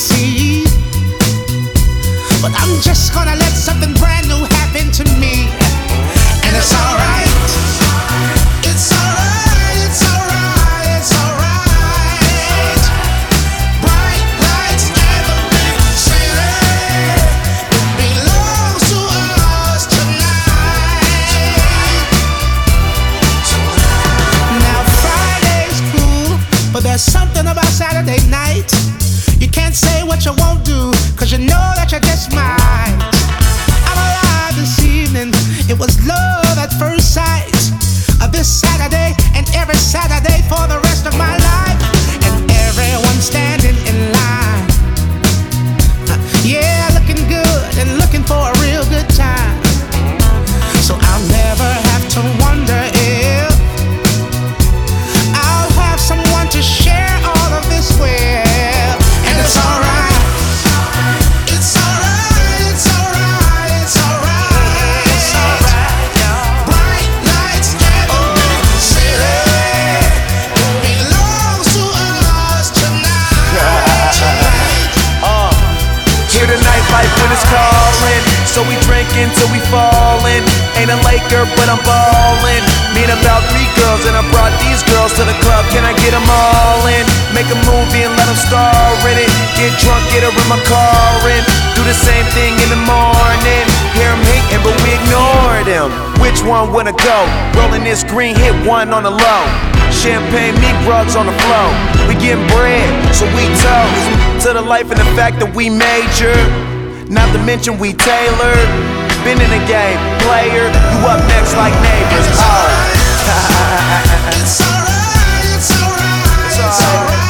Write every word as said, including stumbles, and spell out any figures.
see. But I'm just gonna let something brand new happen to me. And it's alright. It's alright, it's alright, it's alright. Bright lights and the big city. It belongs to us tonight. Now Friday's cool, but there's something about Saturday night. You can't say what you won't do, cause you know that you just might. I'm alive this evening, it was love at first sight. Uh, this Saturday and every Saturday for the rest of my life. And everyone standing in line, uh, yeah, looking good and looking for a real good time. So I'll never have to wonder if I'll have someone to share all of this with. And it's alright. It's alright, it's alright, it's alright. It's alright, y'all. Bright lights and the big city. It belongs to us tonight. uh, Hear the nightlife when it's calling, so we drinking till we falling. Ain't a Laker, but I'm ballin'. Meet about three girls and I brought these girls to the club. Can I get them all in? Make a movie and let them star in it. Get drunk, get her in my car and do the same thing in the morning. Hear them hating, but we ignore them. Which one wanna go? Rolling this green, hit one on the low. Champagne, meat rugs on the floor. We getting bread, so we toast to the life and the fact that we major. Not to mention we tailored. Been in the game, player. You up next like neighbors. Oh. It's alright, it's alright, it's alright.